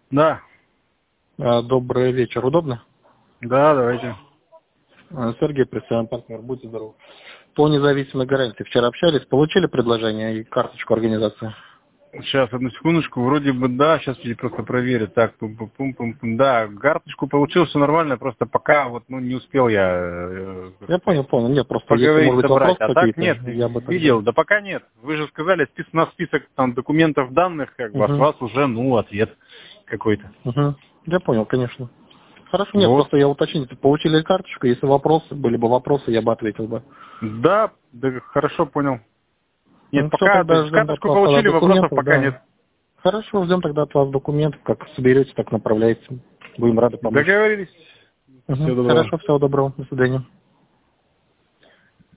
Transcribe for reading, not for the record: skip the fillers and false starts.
Да. Добрый вечер. Удобно? Да, давайте. Сергей, представляем партнер. Будьте здоровы. По независимой гарантии. Вчера общались, получили предложение и карточку организации? Сейчас, одну секундочку. Вроде бы да, сейчас я просто проверю. Так, пум-пум-пум-пум. Да, карточку получил, все нормально, просто пока вот, ну, не успел я... Я понял. Нет, просто если, поговорить, может быть, собрать. вопросы А так какие-то, нет, я бы видел. тогда... Да пока нет. Вы же сказали, на список там документов данных, как бы, от Угу. вас уже, ну, ответ какой-то. Угу. Я понял, конечно. Хорошо, нет, Вот. просто я уточнить, получили карточку, если вопросы, были бы вопросы, я бы ответил бы. Да, хорошо, понял. Нет, Ну, все, пока, то тогда есть ждем от карточку вас тогда получили, вопросов документов, пока да. нет. Хорошо, ждем тогда от вас документов, как соберете, так направляйте. Будем рады помочь. Договорились. Всего доброго. Хорошо, всего доброго, до свидания.